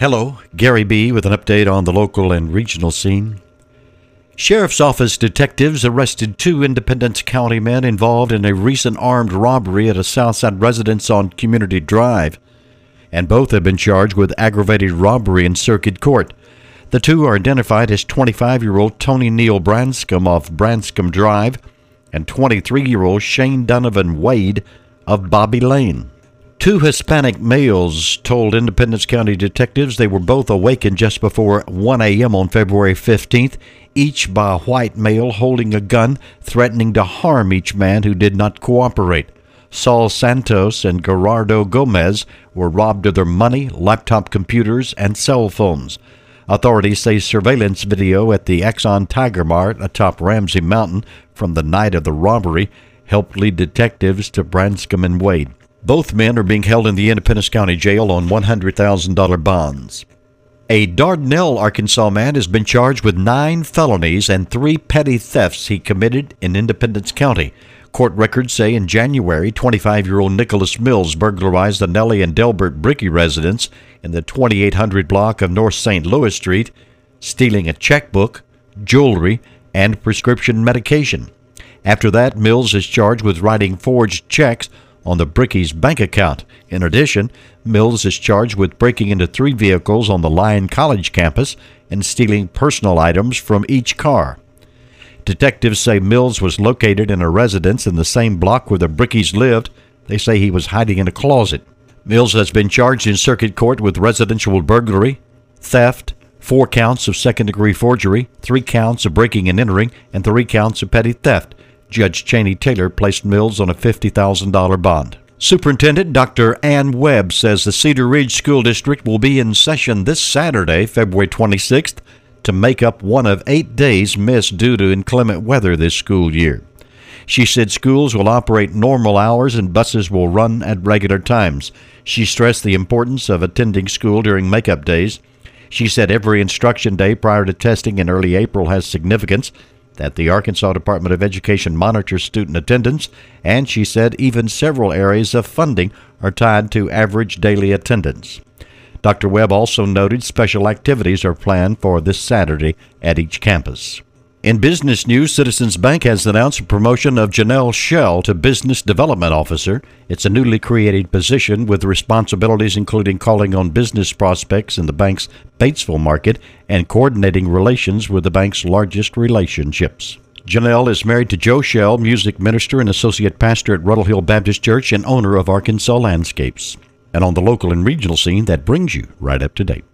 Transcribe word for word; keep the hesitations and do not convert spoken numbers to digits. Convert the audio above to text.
Hello, Gary B. with an update on the local and regional scene. Sheriff's Office detectives arrested two Independence County men involved in a recent armed robbery at a Southside residence on Community Drive, and both have been charged with aggravated robbery in circuit court. The two are identified as twenty-five-year-old Tony Neal Branscombe of Branscombe Drive and twenty-three-year-old Shane Donovan Wade of Bobby Lane. Two Hispanic males told Independence County detectives they were both awakened just before one a.m. on February fifteenth, each by a white male holding a gun, threatening to harm each man who did not cooperate. Saul Santos and Gerardo Gomez were robbed of their money, laptop computers, and cell phones. Authorities say surveillance video at the Exxon Tiger Mart atop Ramsey Mountain from the night of the robbery helped lead detectives to Branscombe and Wade. Both men are being held in the Independence County Jail on one hundred thousand dollars bonds. A Dardanelle, Arkansas man has been charged with nine felonies and three petty thefts he committed in Independence County. Court records say in January, twenty-five-year-old Nicholas Mills burglarized the Nellie and Delbert Brickey residence in the twenty-eight hundred block of North Saint Louis Street, stealing a checkbook, jewelry, and prescription medication. After that, Mills is charged with writing forged checks on the Brickey's bank account. In addition, Mills is charged with breaking into three vehicles on the Lyon College campus and stealing personal items from each car. Detectives say Mills was located in a residence in the same block where the Brickeys lived. They say he was hiding in a closet. Mills has been charged in circuit court with residential burglary, theft, four counts of second-degree forgery, three counts of breaking and entering, and three counts of petty theft. Judge Cheney Taylor placed Mills on a fifty thousand dollars bond. Superintendent Doctor Ann Webb says the Cedar Ridge School District will be in session this Saturday, February twenty-sixth, to make up one of eight days missed due to inclement weather this school year. She said schools will operate normal hours and buses will run at regular times. She stressed the importance of attending school during makeup days. She said every instruction day prior to testing in early April has significance, that the Arkansas Department of Education monitors student attendance, and she said even several areas of funding are tied to average daily attendance. Doctor Webb also noted special activities are planned for this Saturday at each campus. In business news, Citizens Bank has announced a promotion of Janelle Shell to Business Development Officer. It's a newly created position with responsibilities including calling on business prospects in the bank's Batesville market and coordinating relations with the bank's largest relationships. Janelle is married to Joe Shell, music minister and associate pastor at Ruddle Hill Baptist Church and owner of Arkansas Landscapes. And on the local and regional scene, that brings you right up to date.